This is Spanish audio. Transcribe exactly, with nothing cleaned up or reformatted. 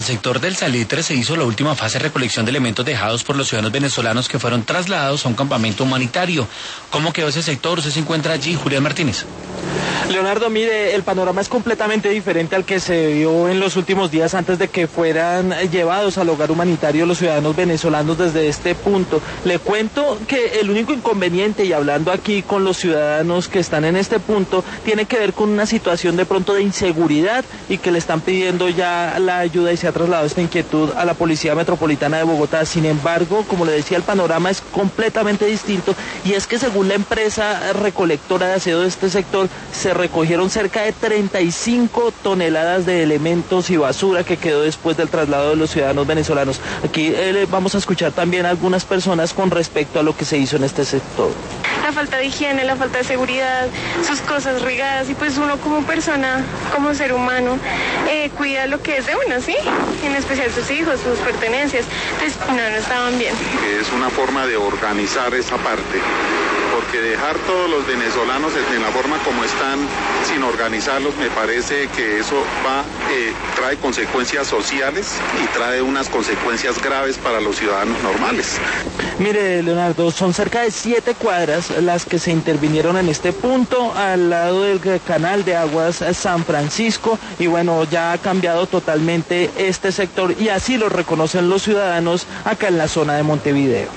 En el sector del Salitre se hizo la última fase de recolección de elementos dejados por los ciudadanos venezolanos que fueron trasladados a un campamento humanitario. ¿Cómo quedó ese sector? Usted se encuentra allí, Julián Martínez. Leonardo, mire, el panorama es completamente diferente al que se vio en los últimos días antes de que fueran llevados al hogar humanitario los ciudadanos venezolanos desde este punto. Le cuento que el único inconveniente, y hablando aquí con los ciudadanos que están en este punto, tiene que ver con una situación de pronto de inseguridad y que le están pidiendo ya la ayuda y se ha trasladado esta inquietud a la Policía Metropolitana de Bogotá. Sin embargo, como le decía, el panorama es completamente distinto y es que según la empresa recolectora de aseo de este sector, se recogieron cerca de treinta y cinco toneladas de elementos y basura que quedó después del traslado de los ciudadanos venezolanos. Aquí eh, vamos a escuchar también a algunas personas con respecto a lo que se hizo en este sector. La falta de higiene, la falta de seguridad, sus cosas regadas y pues uno como persona, como ser humano, eh, cuida lo que es de uno, ¿sí? En especial sus hijos, sus pertenencias. Entonces, no, no estaban bien. Es una forma de organizar esa parte, porque dejar todos los venezolanos en la forma como están, sin organizarlos, me parece que eso va, eh, trae consecuencias sociales y trae unas consecuencias graves para los ciudadanos normales. Mire, Leonardo, son cerca de siete cuadras las que se intervinieron en este punto, al lado del canal de aguas San Francisco, y bueno, ya ha cambiado totalmente este sector y así lo reconocen los ciudadanos acá en la zona de Montevideo.